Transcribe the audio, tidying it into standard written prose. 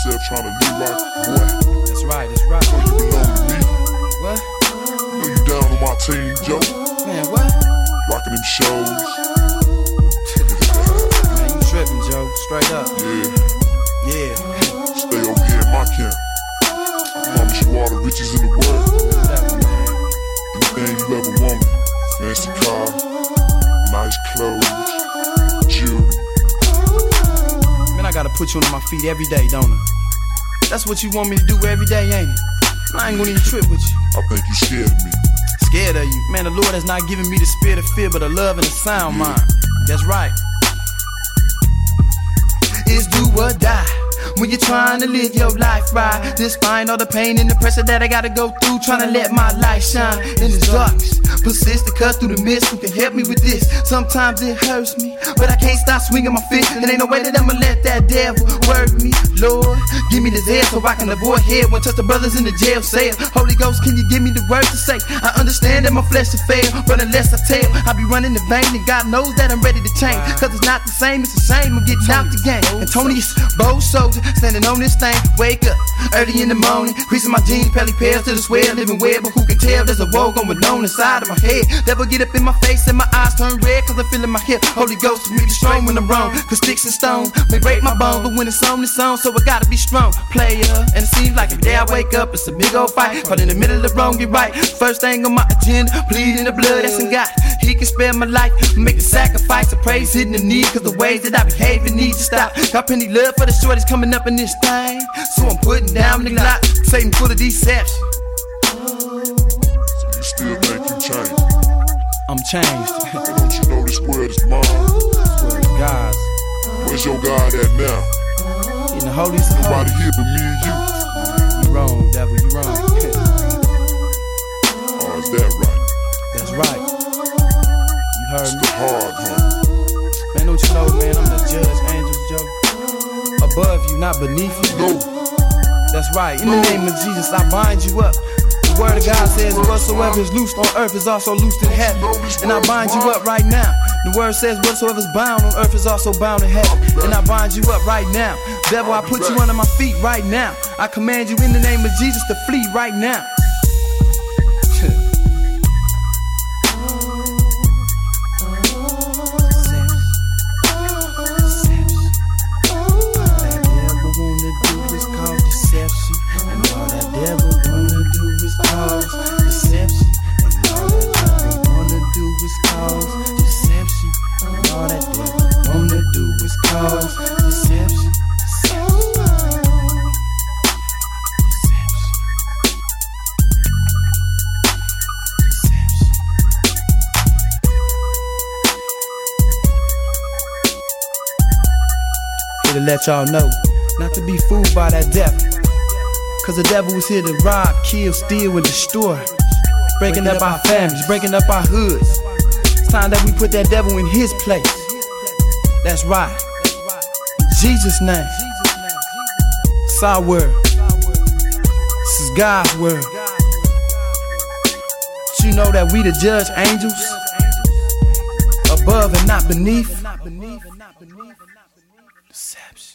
yourself trying to live like boy. That's right, that's right. You belong to me. What? Know you down on my team, Joe. Man, what? Rocking them shows. Man, you tripping, Joe. Straight up. Yeah. Yeah. Stay over here in my camp. I promise you all the riches in the world. Anything you ever wanted. Fancy car, nice clothes, jewelry. Man, I gotta put you on my feet every day, don't I? That's what you want me to do every day, ain't it? I ain't gonna even trip with you. I think you scared of me. Scared of you? Man, the Lord has not given me the spirit of fear, but a love and a sound mind. That's right. It's do or die when you're trying to live your life right. Despite all the pain and the pressure that I gotta go through, trying to let my light shine in the darkness. Persist to cut through the mist. Who can help me with this? Sometimes it hurts me, but I can't stop swinging my fist. And ain't no way that I'ma let that devil work me. Lord, give me the zeal so I can avoid head when touch the brothers in the jail cell. Holy Ghost, can you give me the words to say? I understand that my flesh will fail, but unless I tell, I'll be running in vain. And God knows that I'm ready to change. Cause it's not the same, it's the same. I'm getting out the game. Antonius, bold soldier, standing on this thing. Wake up early in the morning, creasing my jeans, pelly pairs to the swear, living well. But who can tell there's a woe going on inside of my head? Devil get up in my face and my eyes turn red, cause I feel in my hip. Holy Ghost is really strong when I'm wrong, cause sticks and stones may break my bones, but when it's on, it's on, so I gotta be strong, player. And it seems like a day I wake up, it's a big old fight, caught in the middle of the wrong, get right. First thing on my agenda, bleeding the blood, that's in God. He can spare my life, make the sacrifice of praise, hitting the knee, cause the ways that I behave need to stop. Got plenty love for the shorties coming up in this thing, so I'm putting down the Glock, Satan full of deception. So you still think you changed? I'm changed. But don't you know this world is mine? Word of God's. Where's your God at now? In the holiest of Nobody holies. here but me and you. You wrong, devil, you wrong. Oh, is that right? That's right. You heard It's me. the hard, huh? Man, don't you know, man, I'm the judge, angels, Joe. Above you, not beneath you. No. That's right. In the name of Jesus, I bind you up. The word of God says, whatsoever is loosed on earth is also loosed in heaven. And I bind you up right now. The word says, whatsoever is bound on earth is also bound in heaven. And I bind you up right now. Devil, I put you under my feet right now. I command you in the name of Jesus to flee right now. To let y'all know not to be fooled by that devil, cause the devil was here to rob, kill, steal, and destroy, breaking up our families, breaking up our hoods. It's time that we put that devil in his place. That's right, in Jesus' name. It's our world, this is God's world. But you know that we the judge angels, above and not beneath. Deception.